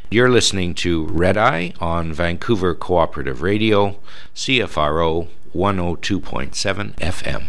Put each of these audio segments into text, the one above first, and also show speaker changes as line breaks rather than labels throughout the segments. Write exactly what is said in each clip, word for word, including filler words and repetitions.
You're listening to Red Eye on Vancouver Cooperative Radio, C F R O one oh two point seven F M.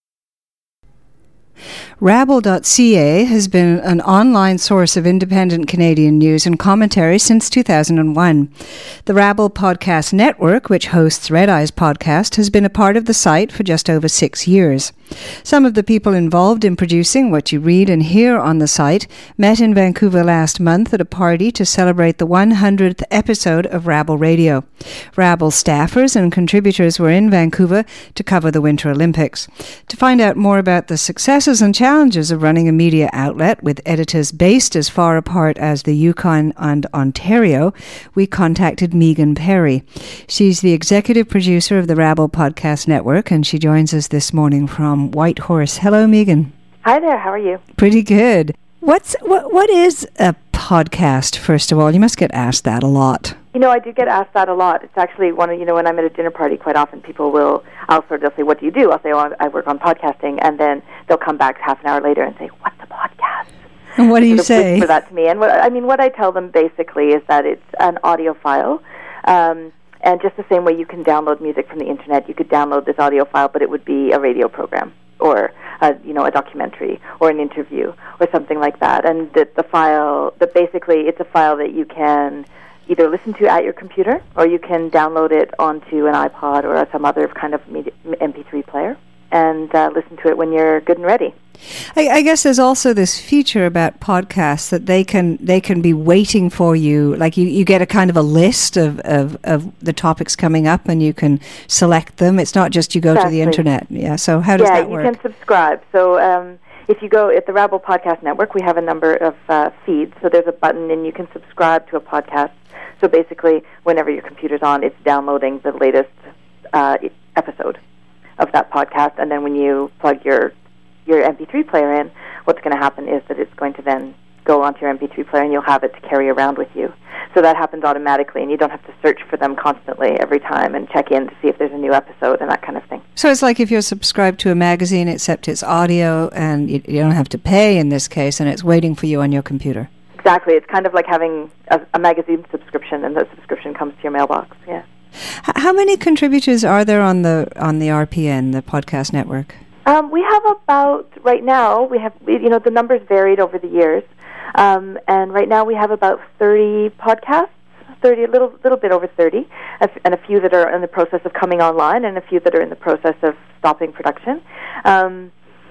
Rabble dot c a has been an online source of independent Canadian news and commentary since two thousand one. The Rabble Podcast Network, which hosts Red Eye's podcast, has been a part of the site for just over six years. Some of the people involved in producing what you read and hear on the site met in Vancouver last month at a party to celebrate the one hundredth episode of Rabble Radio. Rabble staffers and contributors were in Vancouver to cover the Winter Olympics. To find out more about the successes and challenges of running a media outlet with editors based as far apart as the Yukon and Ontario, we contacted Megan Perry. She's the executive producer of the Rabble Podcast Network, and she joins us this morning from Whitehorse. Hello, Megan.
Hi there. How are you?
Pretty good. What's what? What is a podcast? First of all, you must get asked that a lot.
You know, I do get asked that a lot. It's actually one of, you know, when I'm at a dinner party, quite often people will, I'll sort of say, what do you do? I'll say, oh, I work on podcasting, and then they'll come back half an hour later and say, what's a podcast?
And what do you
sort of
say?
whisper that to me. And what, I mean, what I tell them basically is that it's an audio file, um, and just the same way you can download music from the internet, you could download this audio file, but it would be a radio program, or a, you know, a documentary, or an interview, or something like that. And the, the file, that basically, it's a file that you can either listen to at your computer, or you can download it onto an iPod or some other kind of media, M P three player, and uh, listen to it when you're good and ready.
I, I guess there's also this feature about podcasts that they can they can be waiting for you. Like you, you get a kind of a list of, of, of the topics coming up, and you can select them. It's not just you go
exactly.
to the internet. Yeah. So how does
yeah,
that work?
Yeah, you can subscribe. So um, if you go at the Rabble Podcast Network, we have a number of uh, feeds. So there's a button, and you can subscribe to a podcast. So basically, whenever your computer's on, it's downloading the latest uh, episode of that podcast. And then when you plug your your M P three player in, what's going to happen is that it's going to then go onto your M P three player, and you'll have it to carry around with you. So that happens automatically, and you don't have to search for them constantly every time and check in to see if there's a new episode and that kind of thing.
So it's like if you're subscribed to a magazine, except it's audio, and you, you don't have to pay in this case, and it's waiting for you on your computer.
Exactly. It's kind of like having a, a magazine subscription, and the subscription comes to your mailbox. Yeah.
H- how many contributors are there on the on the R P N, the podcast network?
Um, we have about, right now, we have, you know, the numbers varied over the years, um, and right now we have about thirty podcasts, thirty, a little, little bit over thirty, and a few that are in the process of coming online, and a few that are in the process of stopping production. Um,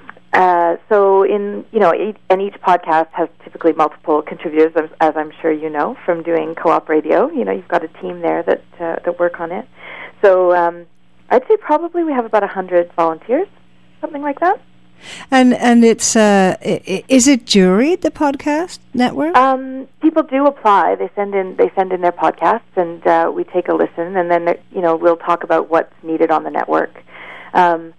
uh, so in, you know, each, and each podcast has typically multiple contributors, as, as I'm sure you know, from doing co-op radio. You know, you've got a team there that, uh, that work on it. So um, I'd say probably we have about one hundred volunteers. Something like that.
And and it's uh, is it juried, the podcast network?
Um, people do apply. They send in they send in their podcasts, and uh, we take a listen, and then you know we'll talk about what's needed on the network. Um,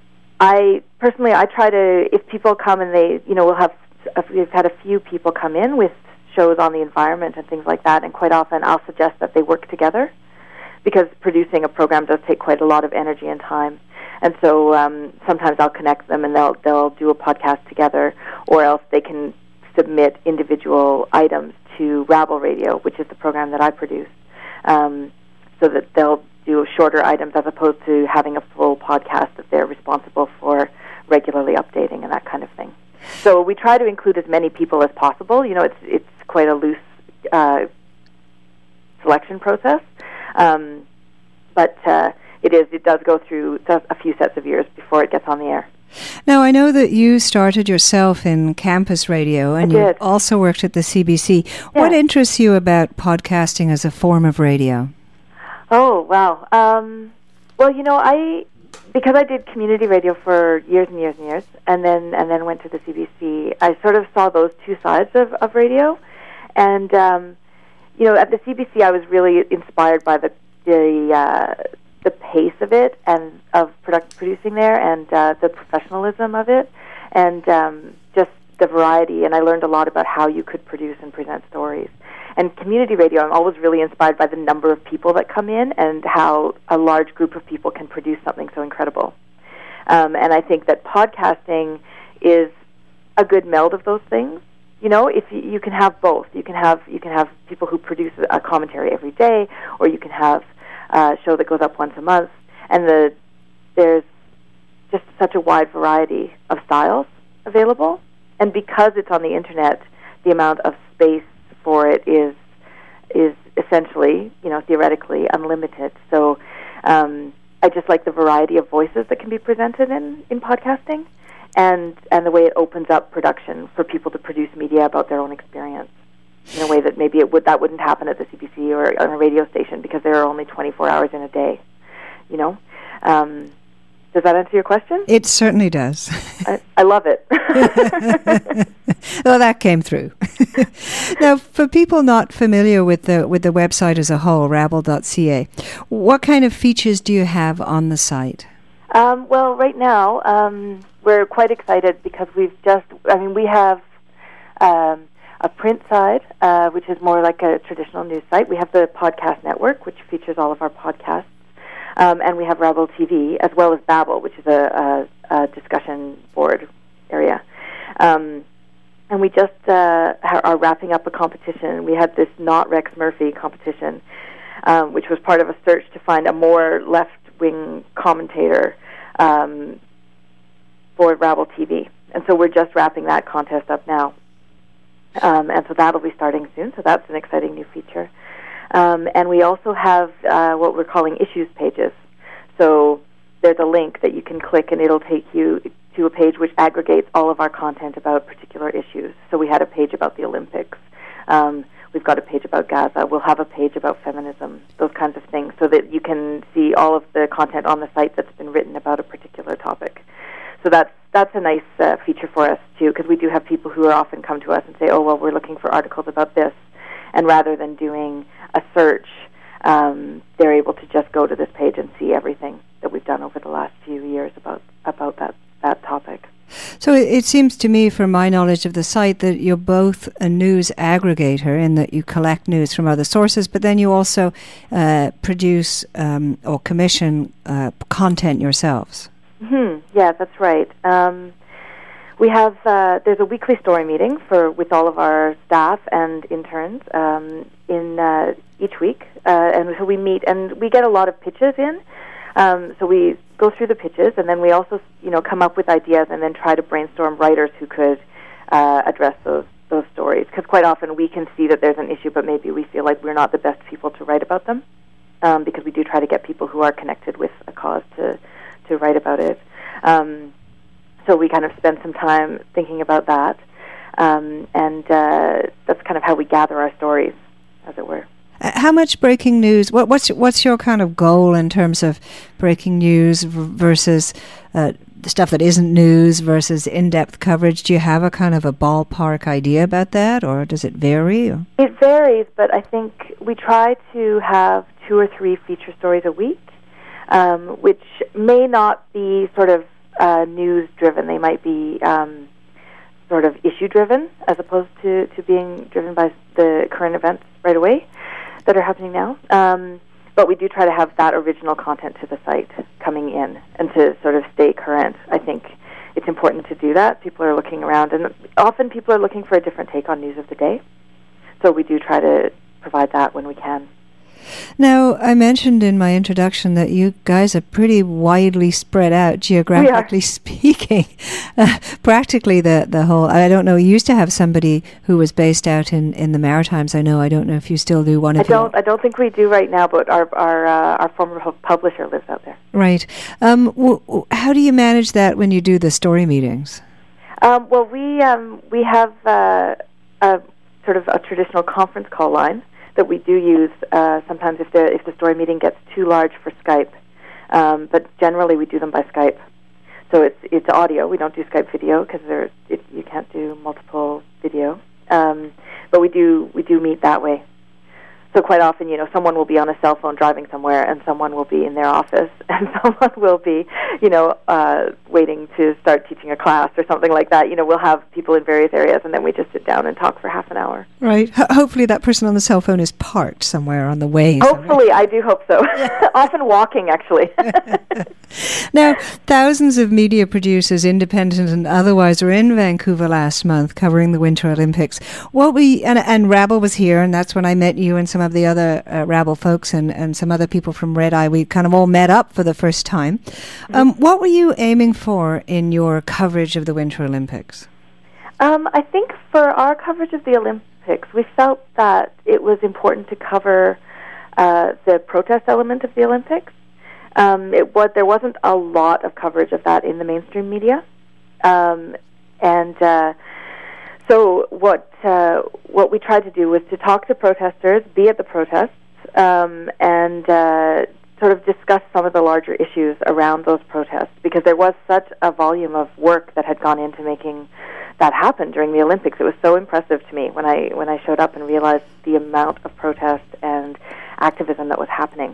I personally I try to, if people come and they you know we'll have we've had a few people come in with shows on the environment and things like that, and quite often I'll suggest that they work together, because producing a program does take quite a lot of energy and time. And so um, sometimes I'll connect them, and they'll they'll do a podcast together, or else they can submit individual items to Rabble Radio, which is the program that I produce, um, so that they'll do shorter items as opposed to having a full podcast that they're responsible for regularly updating and that kind of thing. So we try to include as many people as possible. You know, it's it's quite a loose uh, selection process, um, but. Uh, It is. It does go through a few sets of years before it gets on the air.
Now, I know that you started yourself in campus radio, and you also worked at the C B C. Yeah. What interests you about podcasting as a form of radio?
Oh, wow. Um, well, you know, I because I did community radio for years and years and years, and then and then went to the C B C. I sort of saw those two sides of, of radio, and um, you know, at the C B C, I was really inspired by the the. Uh, the pace of it and of product producing there, and uh, the professionalism of it, and um, just the variety. And I learned a lot about how you could produce and present stories. And community radio, I'm always really inspired by the number of people that come in and how a large group of people can produce something so incredible. Um, and I think that podcasting is a good meld of those things. You know, if you, you can have both. You can have you can have people who produce a commentary every day, or you can have a show that goes up once a month. And the there's just such a wide variety of styles available. And because it's on the internet, the amount of space for it is is essentially, you know, theoretically unlimited. So um, I just like the variety of voices that can be presented in, in podcasting, and, and the way it opens up production for people to produce media about their own experience in a way that maybe it would that wouldn't happen at the C B C or on a radio station because there are only twenty-four hours in a day, you know. Um, does that answer your question?
It certainly does.
I, I love it.
Well, that came through. Now, for people not familiar with the with the website as a whole, rabble dot c a, what kind of features do you have on the site?
Um, well, right now um, we're quite excited because we've just, I mean, we have um, a print side, uh, which is more like a traditional news site. We have the podcast network, which features all of our podcasts. Um, and we have Rabble T V, as well as Babble, which is a, a, a discussion board area. Um, and we just uh, are wrapping up a competition. We had this Not Rex Murphy competition, um, which was part of a search to find a more left-wing commentator um, for Rabble T V. And so we're just wrapping that contest up now. Um, and so that'll be starting soon, so that's an exciting new feature. Um, and we also have uh, what we're calling issues pages. So there's a link that you can click, and it'll take you to a page which aggregates all of our content about particular issues. So we had a page about the Olympics. Um, we've got a page about Gaza. We'll have a page about feminism, those kinds of things, so that you can see all of the content on the site that's been written about a particular topic. So that's that's a nice uh, feature for us, too, because we do have people who are often come to us and say, oh, well, we're looking for articles about this. And rather than doing a search, um, they're able to just go to this page and see everything that we've done over the last few years about about that, that topic.
So it, it seems to me, from my knowledge of the site, that you're both a news aggregator in that you collect news from other sources, but then you also uh, produce um, or commission uh, content yourselves.
Mm-hmm. Yeah, that's right. Um, We have, uh, there's a weekly story meeting for with all of our staff and interns um, in uh, each week. Uh, and so we meet, and we get a lot of pitches in. Um, so we go through the pitches, and then we also, you know, come up with ideas and then try to brainstorm writers who could uh, address those those stories. Because quite often we can see that there's an issue, but maybe we feel like we're not the best people to write about them. Um, because we do try to get people who are connected with a cause to, to write about it. Um So we kind of spend some time thinking about that, um, and uh, that's kind of how we gather our stories, as it were.
Uh, how much breaking news? What, what's what's your kind of goal in terms of breaking news v- versus uh, the stuff that isn't news versus in-depth coverage? Do you have a kind of a ballpark idea about that, or does it vary? Or?
It varies, but I think we try to have two or three feature stories a week, um, which may not be sort of Uh, news-driven. They might be um, sort of issue-driven as opposed to, to being driven by the current events right away that are happening now. Um, but we do try to have that original content to the site coming in and to sort of stay current. I think it's important to do that. People are looking around, and often people are looking for a different take on news of the day. So we do try to provide that when we can.
Now, I mentioned in my introduction that you guys are pretty widely spread out, geographically speaking. Uh, practically the, the whole, I don't know, you used to have somebody who was based out in, in the Maritimes, I know. I don't know if you still do one of
I don't, I don't think we do right now, but our our, uh, our former publisher lives out there.
Right. Um, w- w- how do you manage that when you do the story meetings?
Um, well, we, um, we have uh, a sort of a traditional conference call line that we do use uh, sometimes if the if the story meeting gets too large for Skype, um, but generally we do them by Skype. So it's it's audio. We don't do Skype video because there you can't do multiple video. Um, but we do we do meet that way. So quite often, you know, someone will be on a cell phone driving somewhere, and someone will be in their office, and someone will be, you know, uh, waiting to start teaching a class or something like that. You know, we'll have people in various areas, and then we just sit down and talk for half an hour.
Right. H- hopefully that person on the cell phone is parked somewhere on the way.
Hopefully, I do hope so. Often walking, actually.
Now, thousands of media producers, independent and otherwise, were in Vancouver last month covering the Winter Olympics. What we and, and Rabble was here, and that's when I met you and some of the other uh, Rabble folks and, and some other people from Red Eye. We kind of all met up for the first time. Mm-hmm. Um, what were you aiming for in your coverage of the Winter Olympics?
Um, I think for our coverage of the Olympics, we felt that it was important to cover uh, the protest element of the Olympics. Um, it was, there wasn't a lot of coverage of that in the mainstream media, um, and uh, so what uh, what we tried to do was to talk to protesters, be at the protests, um, and uh, sort of discuss some of the larger issues around those protests, because there was such a volume of work that had gone into making that happen during the Olympics. It was so impressive to me when I when I showed up and realized the amount of protest and activism that was happening.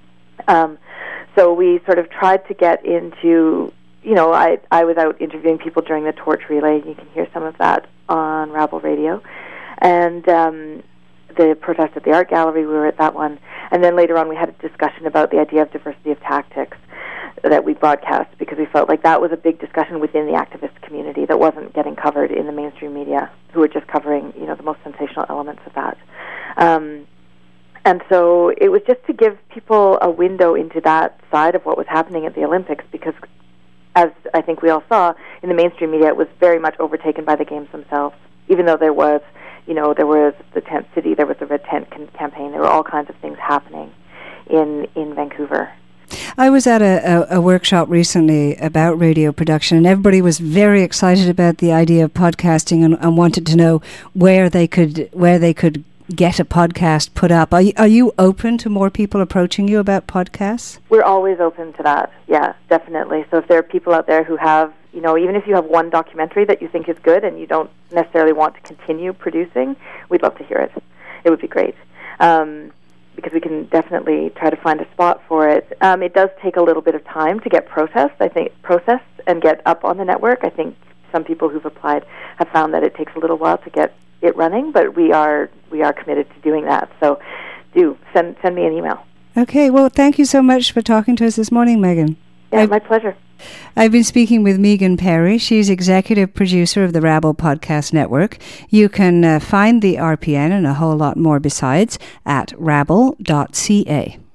Um, so we sort of tried to get into, you know, I I was out interviewing people during the torch relay. You can hear some of that on Rabble Radio. And um, the protest at the art gallery, we were at that one. And then later on we had a discussion about the idea of diversity of tactics that we broadcast, because we felt like that was a big discussion within the activist community that wasn't getting covered in the mainstream media, who were just covering, you know, the most sensational elements of that. Um, and so it was just to give people a window into that side of what was happening at the Olympics, because as I think we all saw, in the mainstream media, it was very much overtaken by the games themselves, even though there was, you know, there was the Tent City, there was the Red Tent con- campaign, there were all kinds of things happening in, in Vancouver.
I was at a, a, a workshop recently about radio production, and everybody was very excited about the idea of podcasting and, and wanted to know where they could where they could get a podcast put up. Are you, are you open to more people approaching you about podcasts?
We're always open to that. Yeah, definitely. So if there are people out there who have, you know, even if you have one documentary that you think is good and you don't necessarily want to continue producing, we'd love to hear it. It would be great. Um, because we can definitely try to find a spot for it. Um, it does take a little bit of time to get processed, I think, processed and get up on the network. I think some people who've applied have found that it takes a little while to get it running, but we are we are committed to doing that. So do send send me an email.
Okay, well, thank you so much for talking to us this morning, Megan.
Yeah,
I've,
my pleasure.
I've been speaking with Megan Perry. She's executive producer of the Rabble Podcast Network. You can uh, find the R P N and a whole lot more besides at rabble dot c a.